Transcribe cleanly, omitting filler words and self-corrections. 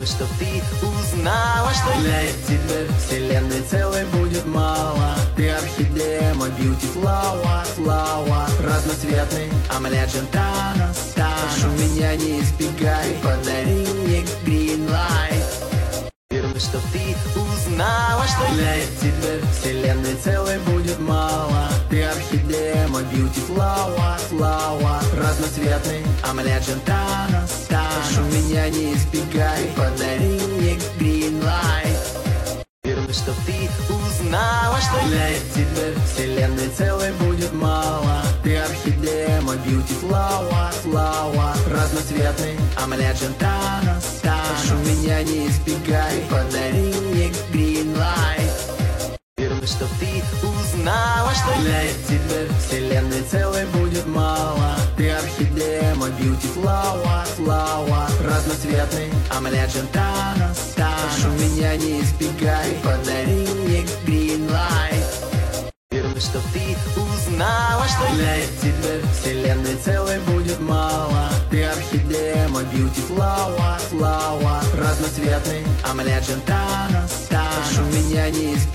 Чтоб ты узнала, что для тебя вселенной целой будет мало. Ты орхидея, мой beauty flower, разноцветный омлет Джентана. Прошу меня не избегай, подари мне green light. верно, чтоб ты узнала, что для тебя вселенной целой будет мало. Ты орхидея, мой beauty flower, разноцветный омлет Джентана. Прошу меня не избегай, подари мне green light. верно, чтоб ты узнала, что для тебя вселенной целой будет мало. Ты орхидея, мой beauty flower, разноцветный омлет Джентана. Прошу меня не избегай, подари мне green light. верно, чтоб ты узнала, что для тебя вселенной целой будет мало. Ты орхидея, мой beauty flower, разноцветный омлет Джентана. Прошу меня не избегай, подари мне green light. верно, чтоб ты узнала, что для тебя вселенной целой будет мало. Ты орхидея, мой beauty flower, разноцветный омлет Джентана. Прошу меня не избегай.